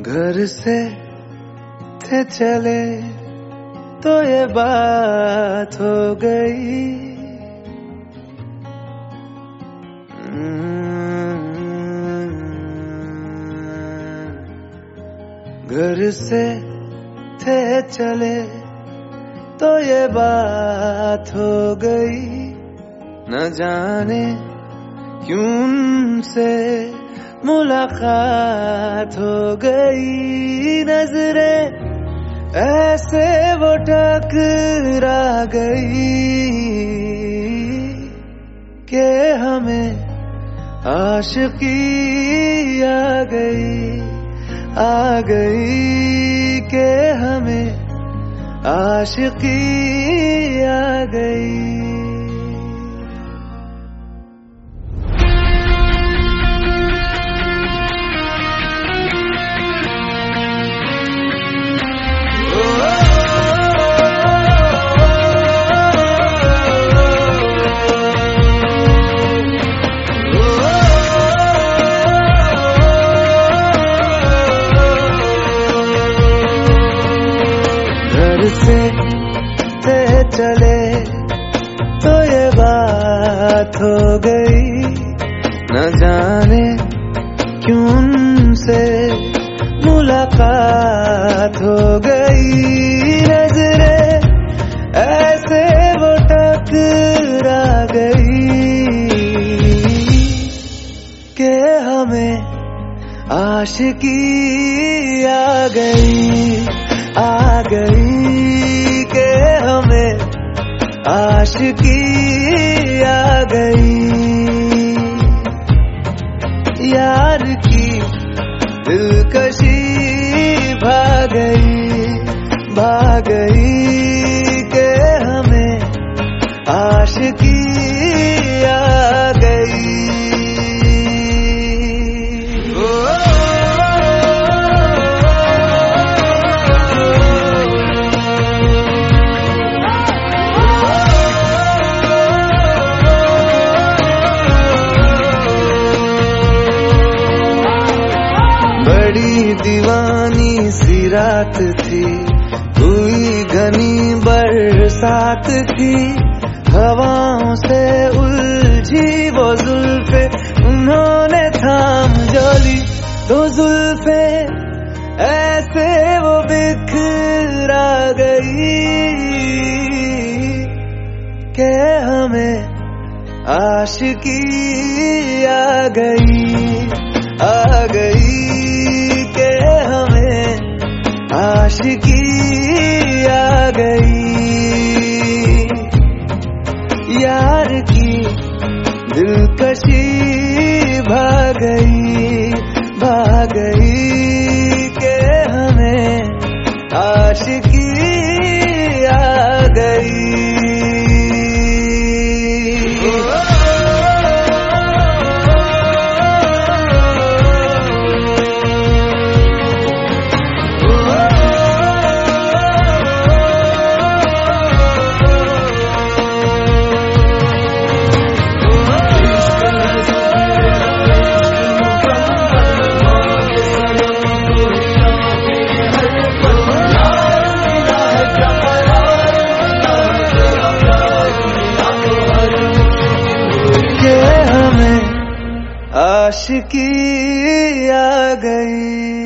घर से थे चले तो ये बात हो गई। घर से थे चले तो ये बात हो गई। न जाने क्यों उनसे मुलाकात हो गई। नजरें ऐसे वो टकरा गई कि हमें आशिकी आ गई कि हमें आशिकी आ गई। से थे चले तो ये बात हो गई। न जाने क्यों उनसे मुलाकात हो गई। नजरें ऐसे वो टकरा गई कि हमें आशिकी आ गई कि हमें आशिकी आ गई। यार की दिलकशी भाग गई कि हमें आशिकी आ गई। बड़ी दीवानी सी रात थी, हुई घनी बरसात थी। हवाओं से उलझी वो जुल्फे उन्होंने थाम जोली। तो जुल्फे ऐसे वो बिखरा गई कि हमें आशिकी आ गई कि हमें आशिकी आ गई। यार की दिलकशी भाग गई कि हमें आशिकी आ गई। आशिकी आ गई।